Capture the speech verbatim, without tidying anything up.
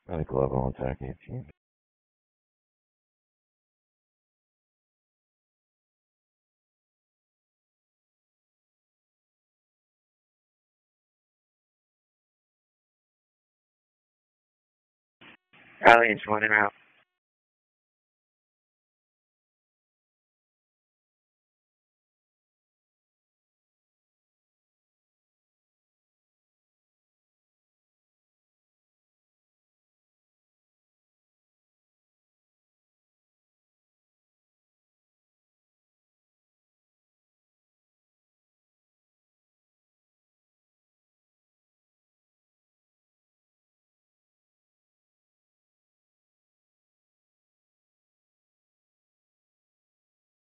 Medic eleven on attack eighteen. Aliens one and out.